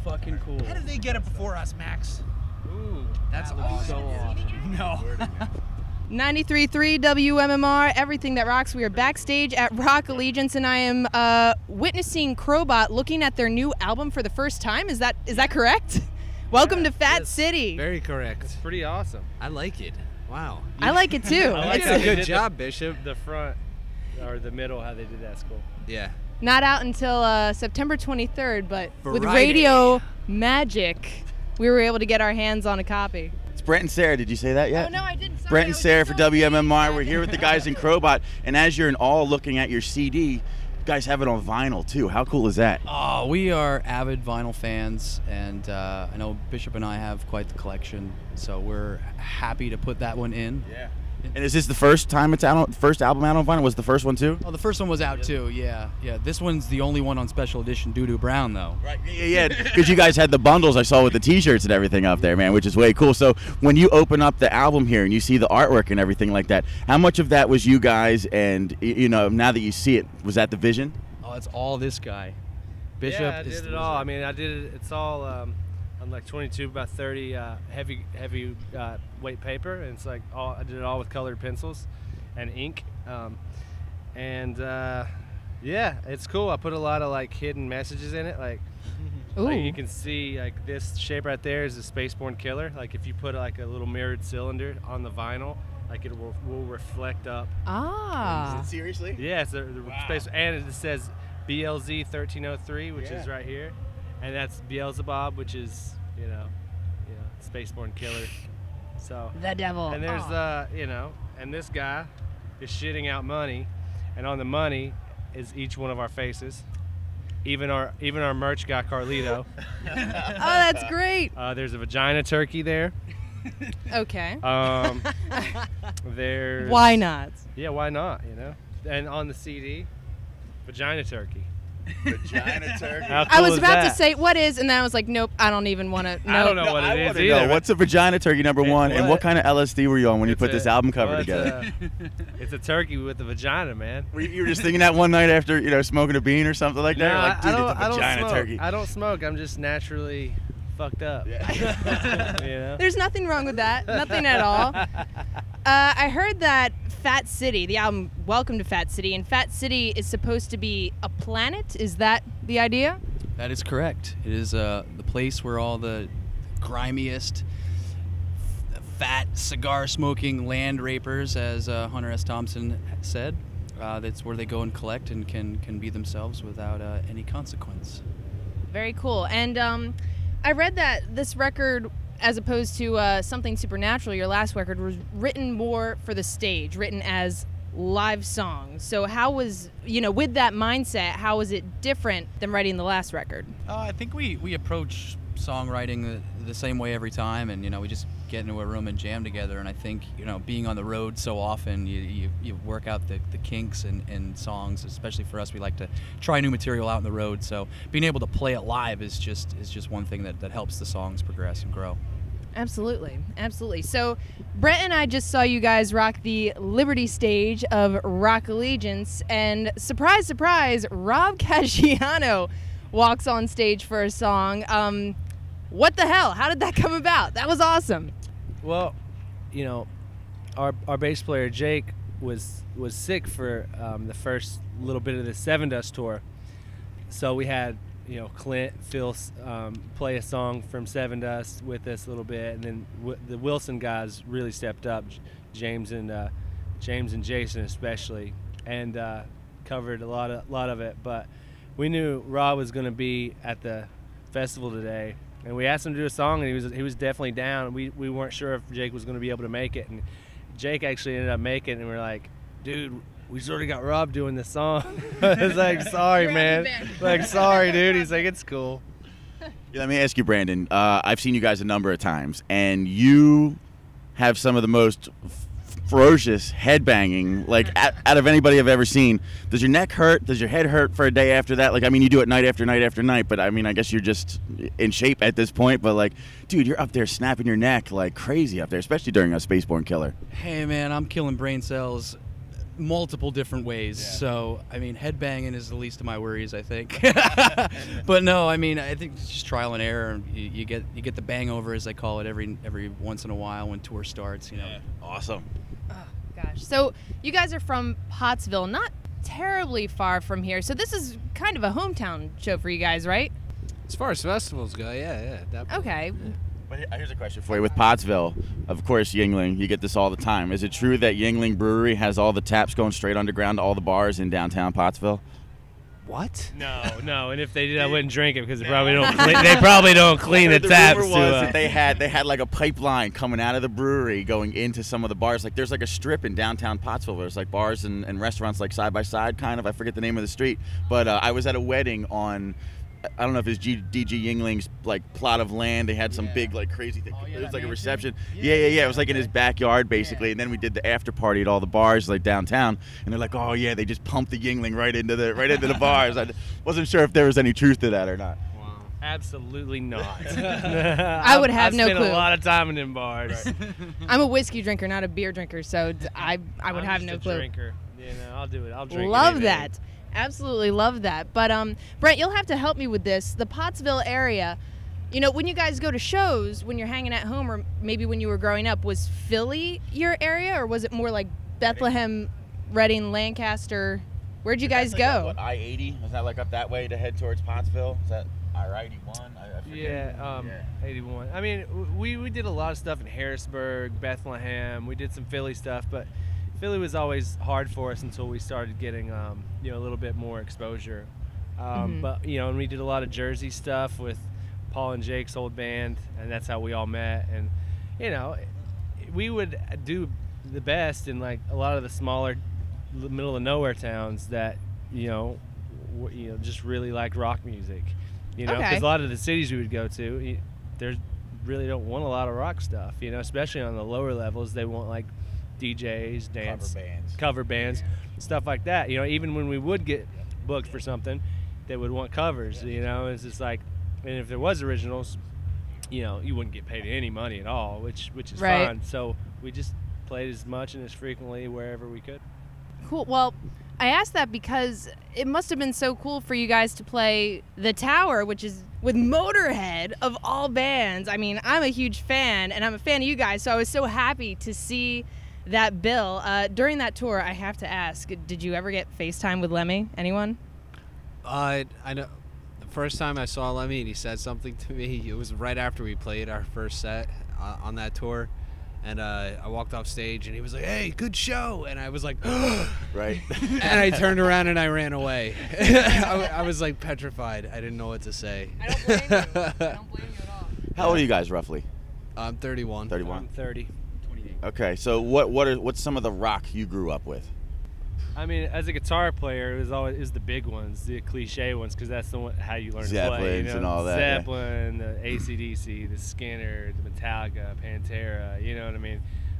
fucking cool. How did they get it before us, Max? Ooh, That's that would be awesome. so awesome. No. 93.3 WMMR, everything that rocks. We are backstage at Rock Allegiance, and I am witnessing Crobot looking at their new album for the first time. Is that correct? Welcome to Fat yes, City. Very correct. It's pretty awesome. I like it. Wow. I like it too. I like It's how a they good did job, Bishop. The front or the middle, how they did that's cool. Yeah. not out until September 23rd, but with Friday. Radio Magic, we were able to get our hands on a copy. It's Brent and Sarah. Did you say that yet? Oh, no, I didn't. Sorry, Brent I and was Sarah just for telling you. WMMR. We're here with the guys in Crobot, and as you're all looking at your CD, you guys have it on vinyl too. How cool is that? Oh, we are avid vinyl fans, and I know Bishop and I have quite the collection, so we're happy to put that one in. Yeah. And is this the first time it's out? First album out on vinyl? Was the first one too? Oh, the first one was out too, yeah. This one's the only one on special edition Doo-Doo Brown, though. Right. Yeah. Because you guys had the bundles I saw with the T-shirts and everything up there, man, which is way cool. So when you open up the album here and you see the artwork and everything like that, how much of that was you guys? And now that you see it, was that the vision? Oh, it's all this guy. Bishop Yeah, I is did the it all. I wizard. mean, I did it. It's all on like 22 by 30 heavy weight paper, and it's like I did it all with colored pencils and ink, yeah, it's cool. I put a lot of like hidden messages in it, like you can see like this shape right there is a Spaceborne Killer. Like if you put like a little mirrored cylinder on the vinyl, like it will reflect up. Ah. Seriously? Yeah, it's the space, and it says BLZ 1303, which is right here, and that's Beelzebub, which is Spaceborne Killer. So The devil. and there's and this guy is shitting out money, and on the money is each one of our faces, even our merch guy Carlito. Oh, that's great. There's a vagina turkey there. Okay. There's Why not? Yeah, why not? And on the CD, vagina turkey. Vagina turkey. How I cool was is about to that? say what is, and then I was like, nope, I don't even want to. I don't know what it is wanna either. know, what's a vagina turkey, number one, and what what- kind of LSD were you on when you It's put this album cover well, together? It's a turkey with a vagina, man. You were just thinking that one night after smoking a bean or something like that? No, You're like, dude, I it's a vagina smoke. turkey. I don't smoke. I'm just naturally fucked up. Yeah. There's nothing wrong with that. Nothing at all. I heard that Fat City, the album Welcome to Fat City, and Fat City is supposed to be a planet. Is that the idea? That is correct. It is the place where all the grimiest, fat, cigar-smoking land rapers, as Hunter S. Thompson said, that's where they go and collect and can be themselves without any consequence. Very cool. And I read that this record, as opposed to Something Supernatural, your last record, was written more for the stage, written as live songs. So how was, with that mindset, how was it different than writing the last record? I think we approach songwriting the same way every time, and we just get into a room and jam together. And I think being on the road so often, you work out the kinks in songs. Especially for us, we like to try new material out on the road. So being able to play it live is just one thing that helps the songs progress and grow. Absolutely. So Brett and I just saw you guys rock the Liberty stage of Rock Allegiance, and surprise, surprise, Rob Caggiano walks on stage for a song. What the hell? How did that come about? That was awesome. Well, our bass player Jake was sick for the first little bit of the Seven Dust tour, so we had Clint, Phil play a song from Seven Dust with us a little bit, and then the Wilson guys really stepped up, James and Jason especially, and covered a lot of it. But we knew Rob was going to be at the festival today, and we asked him to do a song, and he was definitely down. We weren't sure if Jake was going to be able to make it, and Jake actually ended up making it, and we were like, dude, we sort of got Rob doing this song. I was like, sorry, man. Like, sorry, dude. He's like, it's cool. Yeah, let me ask you, Brandon. I've seen you guys a number of times, and you have some of the most ferocious headbanging, like, out of anybody I've ever seen. Does your neck hurt? Does your head hurt for a day after that? Like, I mean, you do it night after night after night, but I mean, I guess you're just in shape at this point. But like, dude, you're up there snapping your neck like crazy up there, especially during a Spaceborne Killer. Hey man, I'm killing brain cells multiple different ways. Yeah. So, I mean, headbanging is the least of my worries, I think. But no, I mean, I think it's just trial and error. You get the bang over, as they call it, every once in a while when tour starts. You know. Yeah. Awesome. Oh, gosh. So you guys are from Pottsville, not terribly far from here. So this is kind of a hometown show for you guys, right? As far as festivals go, yeah, definitely. Okay. But here's a question for you. With Pottsville, of course, Yuengling, you get this all the time. Is it true that Yuengling Brewery has all the taps going straight underground to all the bars in downtown Pottsville? What? No. And if they did, I wouldn't drink it because they probably don't. They probably don't clean the taps. rumor was that they had like a pipeline coming out of the brewery going into some of the bars. Like there's like a strip in downtown Pottsville where there's like bars and restaurants like side by side, kind of. I forget the name of the street, but I was at a wedding on. I don't know if it's DG Yingling's like plot of land. They had some big like crazy thing. It was like a reception. Yeah. It was like in his backyard basically. And then we did the after party at all the bars like downtown. And they're like, oh yeah, they just pumped the Yingling right into the bars. I wasn't sure if there was any truth to that or not. Wow. Absolutely not. I would have no I've spent clue. a lot of time in them bars. I'm a whiskey drinker, not a beer drinker, so I would have no clue. Drinker. I'll do it. I'll drink. Love anything. that. Absolutely love that. But Brent, you'll have to help me with this. The Pottsville area, you know, when you guys go to shows, when you're hanging at home, or maybe when you were growing up, was Philly your area, or was it more like Bethlehem, Reading, Lancaster? Where'd you guys go? What, I-80? Is that like up that way to head towards Pottsville? Is that I-81? I forget. Yeah, 81. I mean, we did a lot of stuff in Harrisburg, Bethlehem. We did some Philly stuff, but Philly was always hard for us until we started getting, a little bit more exposure. But, and we did a lot of Jersey stuff with Paul and Jake's old band, and that's how we all met. And, we would do the best in, like, a lot of the smaller, middle of nowhere towns that, just really like rock music. Because Okay. a lot of the cities we would go to, there's really don't want a lot of rock stuff, especially on the lower levels. They want, like, DJs, dance, cover bands, stuff like that. Even when we would get booked for something, they would want covers. It's just like, and if there was originals, you wouldn't get paid any money at all, which is Right. fine. So we just played as much and as frequently wherever we could. Cool. Well, I asked that because it must have been so cool for you guys to play The Tower, which is with Motorhead of all bands. I mean, I'm a huge fan, and I'm a fan of you guys, so I was so happy to see that bill. During that tour, I have to ask, did you ever get FaceTime with Lemmy? Anyone? I know. The first time I saw Lemmy and he said something to me, it was right after we played our first set on that tour. And I walked off stage and he was like, "Hey, good show!" And I was like, Right. and I turned around and I ran away. I was like petrified. I didn't know what to say. I don't blame you. I don't blame you at all. How old are you guys roughly? I'm 31. 31. I'm 30. Okay, so what's some of the rock you grew up with? I mean, as a guitar player, it was the big ones, the cliche ones, because that's the one how you learn to play. Zeppelins and all that, yeah. Zeppelin, the AC/DC, the Skinner, the Metallica, Pantera. You know what I mean?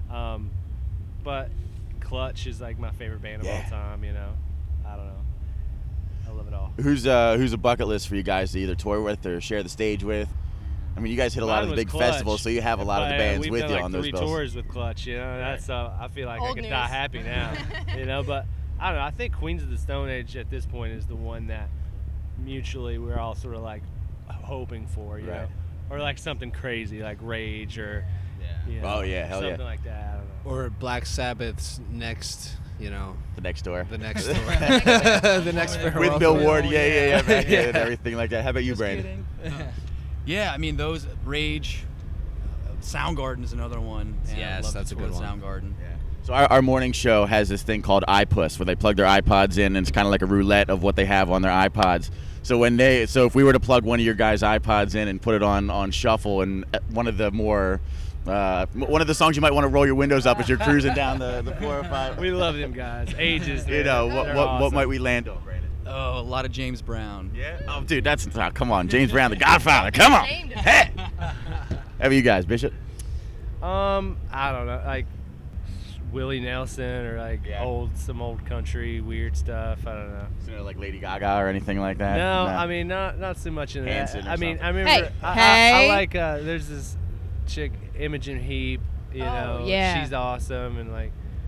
But Clutch is like my favorite band of all time. I don't know. I love it all. Who's a bucket list for you guys to either tour with or share the stage with? I mean, you guys hit a lot of the Mine was big Clutch. festivals, so you have a lot of the bands we've with done you like on those 3 bills. tours with Clutch. That's I feel like Old I could news. die happy now. But I don't know. I think Queens of the Stone Age at this point is the one that mutually we're all sort of like hoping for, you know, or like something crazy like Rage or Oh, yeah, hell yeah. something like that. I don't know. Or Black Sabbath's next, The next door. the next tour. The next With farewell Bill tour. Ward, yeah, back in and everything like that. How about you, Brandon? Yeah, I mean those Rage, Soundgarden is another one. And Yes, I love that's to a tour good with one. Soundgarden. So our morning show has this thing called iPuss, where they plug their iPods in, and it's kind of like a roulette of what they have on their iPods. So if we were to plug one of your guys' iPods in and put it on shuffle, and one of the songs you might want to roll your windows up as you're cruising down the 405. We love them guys. Ages. You know, what They're might we land on, Brandon? Oh, a lot of James Brown. Yeah. Oh, dude, come on, James Brown, the Godfather. Come on. Hey. How about you guys, Bishop? I don't know, like Willie Nelson or like Yeah. some old country weird stuff. I don't know. Like Lady Gaga or anything like that? No, I mean not so much in Hanson that. or I mean, I something. remember. Hey. I like. There's this chick, Imogen Heap. Oh, yeah. she's awesome, and like,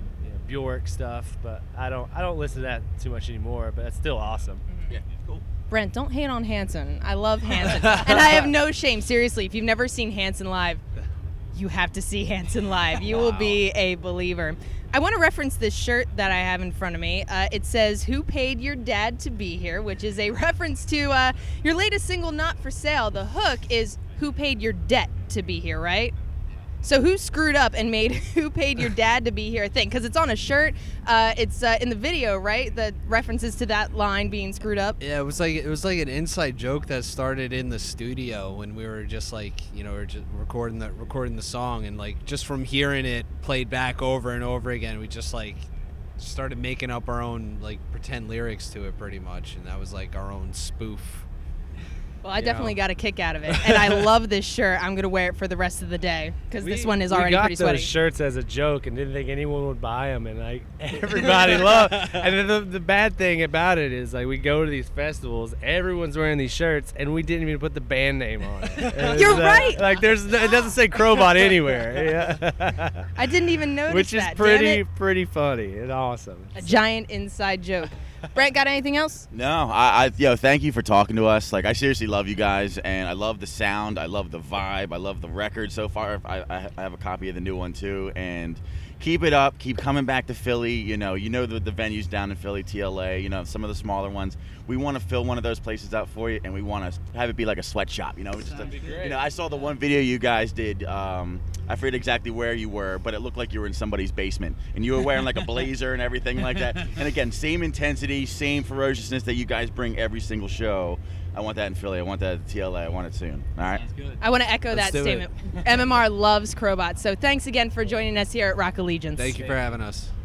Bjork stuff, but I don't listen to that too much anymore. But it's still awesome. Yeah, cool. Brent, don't hate on Hanson. I love Hanson. And I have no shame. Seriously, if you've never seen Hanson live, you have to see Hanson live. You will be a believer. I want to reference this shirt that I have in front of me. It says, "Who paid your dad to be here?" which is a reference to your latest single, Not For Sale. The hook is, "Who paid your debt to be here," right? So who screwed up and made "Who paid your dad to be here" a thing? Because it's on a shirt. It's in the video, right? The references to that line being screwed up. Yeah, it was like an inside joke that started in the studio when we were just like, we were just recording the song, and like just from hearing it played back over and over again, we just like started making up our own like pretend lyrics to it pretty much, and that was like our own spoof. Well, I definitely got a kick out of it, and I love this shirt. I'm gonna wear it for the rest of the day because this one is already pretty We sweaty. got those shirts as a joke and didn't think anyone would buy them, and like everybody loved. And then the bad thing about it is like we go to these festivals, everyone's wearing these shirts, and we didn't even put the band name on it. You're right. Like it doesn't say Crowbot anywhere. Yeah. I didn't even notice Which is that. Damn it. pretty funny and awesome. A giant inside joke. Brent, got anything else? No, thank you for talking to us. Like, I seriously love you guys, and I love the sound, I love the vibe, I love the record so far. I have a copy of the new one too, and keep it up. Keep coming back to Philly. You know the venues down in Philly, TLA. Some of the smaller ones. We want to fill one of those places out for you, and we want to have it be like a sweatshop. That'd be great. I saw the one video you guys did. I forget exactly where you were, but it looked like you were in somebody's basement, and you were wearing like a blazer and everything like that. And again, same intensity, same ferociousness that you guys bring every single show. I want that in Philly. I want that at TLA. I want it soon. All right. Sounds good. I want to echo Let's that do statement. MMR loves Crowbot. So thanks again for joining us here at Rock Allegiance. Thank you for having us.